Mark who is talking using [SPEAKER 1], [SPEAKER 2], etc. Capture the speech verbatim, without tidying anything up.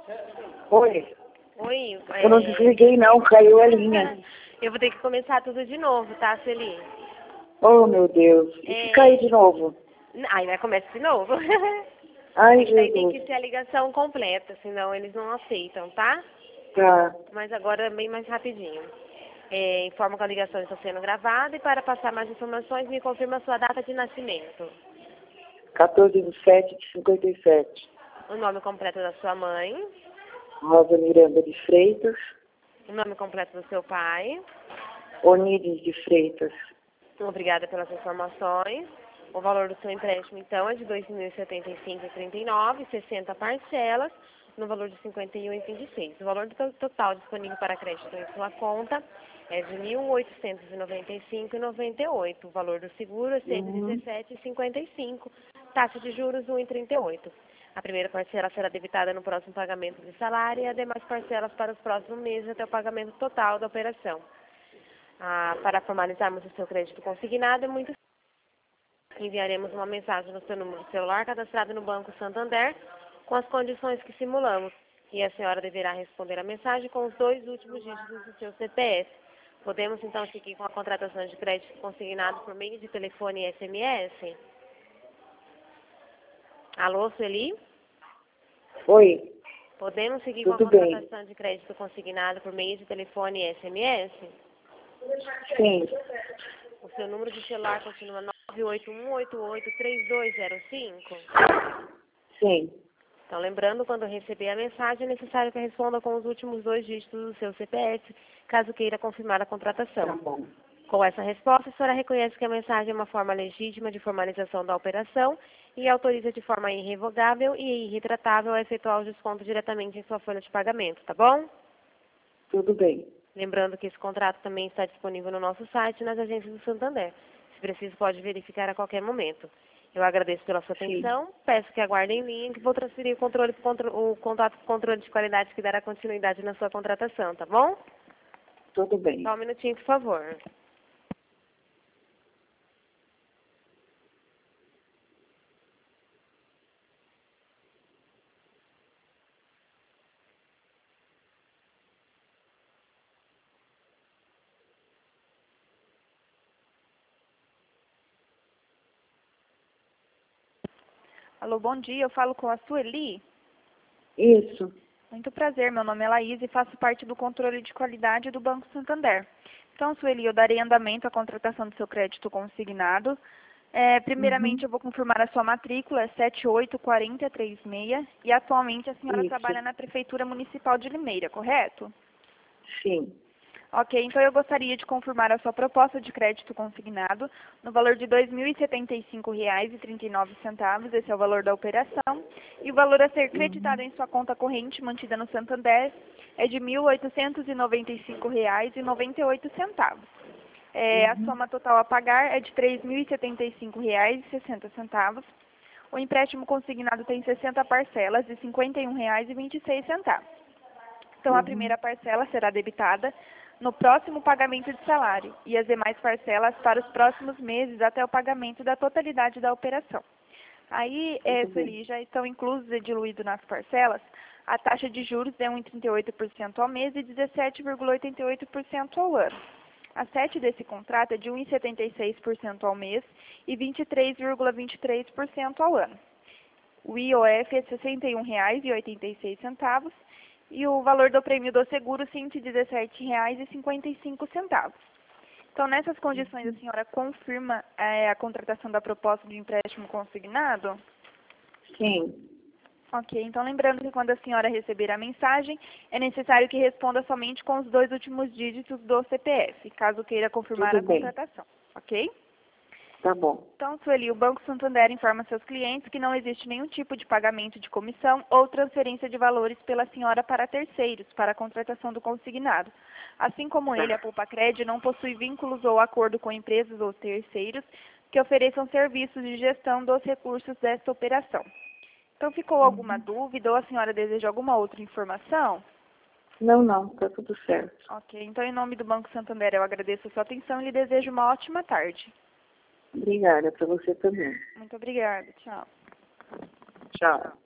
[SPEAKER 1] Oi.
[SPEAKER 2] Oi.
[SPEAKER 1] Eu não
[SPEAKER 2] é...
[SPEAKER 1] desliguei não, caiu a linha.
[SPEAKER 2] Eu vou ter que começar tudo de novo, tá, Sueli?
[SPEAKER 1] Oh, meu Deus. E se
[SPEAKER 2] É...
[SPEAKER 1] cair de novo?
[SPEAKER 2] Aí vai começar de novo.
[SPEAKER 1] Ai,
[SPEAKER 2] É que daí tem
[SPEAKER 1] Jesus.
[SPEAKER 2] que ser a ligação completa, senão eles não aceitam, tá?
[SPEAKER 1] Tá.
[SPEAKER 2] Mas agora bem mais rapidinho. É, informo que a ligação está sendo gravada e para passar mais informações me confirma a sua data de nascimento.
[SPEAKER 1] quatorze de sete de cinquenta e sete.
[SPEAKER 2] O nome completo da sua mãe.
[SPEAKER 1] Rosa Miranda de Freitas.
[SPEAKER 2] O nome completo do seu pai.
[SPEAKER 1] Onides de Freitas.
[SPEAKER 2] Obrigada pelas informações. O valor do seu empréstimo, então, é de dois mil e setenta e cinco reais e trinta e nove centavos, sessenta parcelas, no valor de cinquenta e um reais e vinte e seis centavos. O valor do total disponível para crédito em sua conta é de mil oitocentos e noventa e cinco reais e noventa e oito centavos. O valor do seguro é cento e dezessete reais e cinquenta e cinco centavos. Taxa de juros um vírgula trinta e oito por cento. A primeira parcela será debitada no próximo pagamento de salário e as demais parcelas para os próximos meses até o pagamento total da operação. Ah, para formalizarmos o seu crédito consignado, é muito simples. Enviaremos uma mensagem no seu número de celular cadastrado no Banco Santander com as condições que simulamos. E a senhora deverá responder a mensagem com os dois últimos dígitos do seu C P F. Podemos então seguir com a contratação de crédito consignado por meio de telefone e S M S? Alô, Sueli?
[SPEAKER 1] Oi.
[SPEAKER 2] Podemos seguir
[SPEAKER 1] Tudo
[SPEAKER 2] com a
[SPEAKER 1] bem.
[SPEAKER 2] contratação de crédito consignado por meio de telefone e S M S?
[SPEAKER 1] Sim.
[SPEAKER 2] O seu número de celular continua nove oito um oito oito três dois zero cinco?
[SPEAKER 1] Sim.
[SPEAKER 2] Então, lembrando, quando receber a mensagem, é necessário que responda com os últimos dois dígitos do seu C P F, caso queira confirmar a contratação.
[SPEAKER 1] Tá bom.
[SPEAKER 2] Com essa resposta, a senhora reconhece que a mensagem é uma forma legítima de formalização da operação e autoriza de forma irrevogável e irretratável a efetuar o desconto diretamente em sua folha de pagamento, tá bom?
[SPEAKER 1] Tudo bem.
[SPEAKER 2] Lembrando que esse contrato também está disponível no nosso site e nas agências do Santander. Se preciso, pode verificar a qualquer momento. Eu agradeço pela sua
[SPEAKER 1] Sim.
[SPEAKER 2] atenção, peço que aguardem em linha que vou transferir o, controle, o contato com o controle de qualidade que dará continuidade na sua contratação, tá bom?
[SPEAKER 1] Tudo bem.
[SPEAKER 2] Só um minutinho, por favor.
[SPEAKER 3] Alô, bom dia, eu falo com a Sueli.
[SPEAKER 1] Isso.
[SPEAKER 3] Muito prazer, meu nome é Laís e faço parte do controle de qualidade do Banco Santander. Então, Sueli, eu darei andamento à contratação do seu crédito consignado. É, primeiramente,
[SPEAKER 1] Uhum.
[SPEAKER 3] eu vou confirmar a sua matrícula, é sete oito quatro zero três seis, e atualmente a senhora
[SPEAKER 1] Isso.
[SPEAKER 3] trabalha na Prefeitura Municipal de Limeira, correto?
[SPEAKER 1] Sim.
[SPEAKER 3] Ok, então eu gostaria de confirmar a sua proposta de crédito consignado no valor de dois mil e setenta e cinco reais e trinta e nove centavos, esse é o valor da operação, e o valor a ser creditado
[SPEAKER 1] Uhum.
[SPEAKER 3] em sua conta corrente mantida no Santander é de mil oitocentos e noventa e cinco reais e noventa e oito centavos. É, a
[SPEAKER 1] Uhum.
[SPEAKER 3] soma total a pagar é de três mil e setenta e cinco reais e sessenta centavos. O empréstimo consignado tem sessenta parcelas de cinquenta e um reais e vinte e seis centavos. Então, a
[SPEAKER 1] Uhum.
[SPEAKER 3] primeira parcela será debitada no próximo pagamento de salário e as demais parcelas para os próximos meses até o pagamento da totalidade da operação. Aí, é,
[SPEAKER 1] Tudo bem.
[SPEAKER 3] Sueli, já estão inclusos e diluídos nas parcelas a taxa de juros é um vírgula trinta e oito por cento ao mês e dezessete vírgula oitenta e oito por cento ao ano. A sete desse contrato é de um vírgula setenta e seis por cento ao mês e vinte e três vírgula vinte e três por cento ao ano. O I O F é sessenta e um reais e oitenta e seis centavos e o valor do prêmio do seguro cento e dezessete reais e cinquenta e cinco centavos. Então, nessas condições, a senhora confirma é, a contratação da proposta de empréstimo consignado?
[SPEAKER 1] Sim.
[SPEAKER 3] Ok, então lembrando que quando a senhora receber a mensagem, é necessário que responda somente com os dois últimos dígitos do C P F, caso queira confirmar
[SPEAKER 1] Tudo
[SPEAKER 3] a
[SPEAKER 1] bem.
[SPEAKER 3] contratação, ok?
[SPEAKER 1] Tá bom.
[SPEAKER 3] Então, Sueli, o Banco Santander informa seus clientes que não existe nenhum tipo de pagamento de comissão ou transferência de valores pela senhora para terceiros, para a contratação do consignado. Assim como ele, a Poupa-Cred não possui vínculos ou acordo com empresas ou terceiros que ofereçam serviços de gestão dos recursos desta operação. Então, ficou alguma dúvida ou a senhora deseja alguma outra informação?
[SPEAKER 1] Não, não. Tá tudo certo.
[SPEAKER 3] Ok, então em nome do Banco Santander eu agradeço a sua atenção e lhe desejo uma ótima tarde.
[SPEAKER 1] Obrigada. Para você também.
[SPEAKER 3] Muito obrigada, tchau.
[SPEAKER 1] Tchau.